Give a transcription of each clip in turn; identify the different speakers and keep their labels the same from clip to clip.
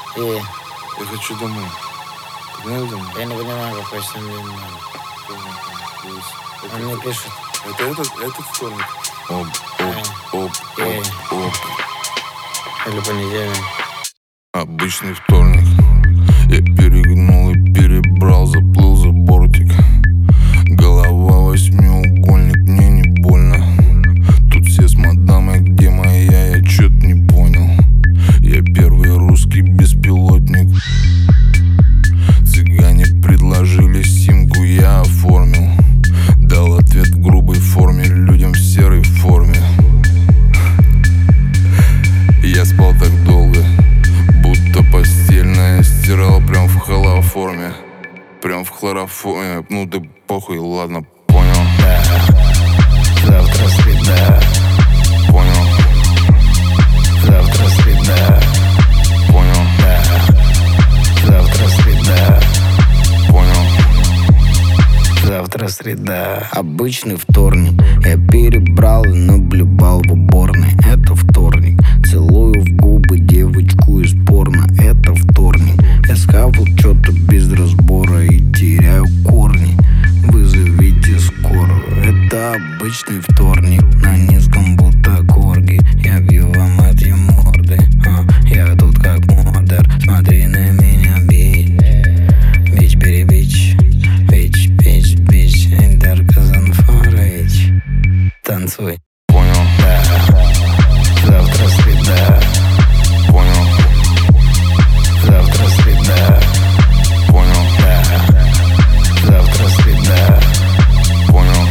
Speaker 1: Я хочу домой. Погнали домой?
Speaker 2: Я не понимаю, какой сегодня день. Он мне пишет.
Speaker 1: Это этот вторник? Оп.
Speaker 2: Или понедельник.
Speaker 1: Обычный вторник. Я перегнул и перебрал, заплыл за бортик. Голова восьмиугольник, мне не больно. Тут все с мадамой, где моя, я чё-то не понял. Я первый русский беспилотник. Цыгане предложили симку, я оформил. Дал ответ в грубой форме людям в серой форме. Я спал так долго, будто постельное стирал прям в хлороформе. Прям в хлороформе. Ну да похуй, ладно, понял.
Speaker 2: Завтра среда.
Speaker 1: Понял.
Speaker 2: Завтра среда.
Speaker 1: Понял.
Speaker 2: Завтра среда.
Speaker 1: Понял.
Speaker 2: Завтра среда. Обычный вторник. Я перебрал и наблюбал в уборной. Это вторник. Целую в губы девочку из порно. Это вторник. Я схавал что-то без разбора и теряю корни. Вызовите скорую. Это обычный вторник. На низком будто корги. Я бью вам от ее морды. Я тут как модер. Смотри на меня, бич. Бич, перебич. Бич, бич, бич. Интерказанфорыч. Танцуй.
Speaker 1: Понял.
Speaker 2: Завтра среда.
Speaker 1: Понял.
Speaker 2: Завтра среда.
Speaker 1: Понял.
Speaker 2: Завтра среда.
Speaker 1: Понял.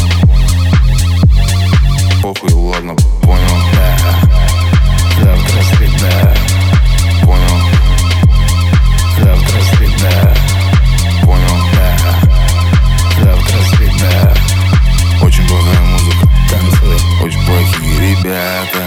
Speaker 1: Похуй, ладно, понял.
Speaker 2: Завтра среда.
Speaker 1: Понял.
Speaker 2: Завтра среда.
Speaker 1: Понял.
Speaker 2: Завтра среда.
Speaker 1: Очень плохая музыка.
Speaker 2: Танцуй.
Speaker 1: Очень плохие ребята.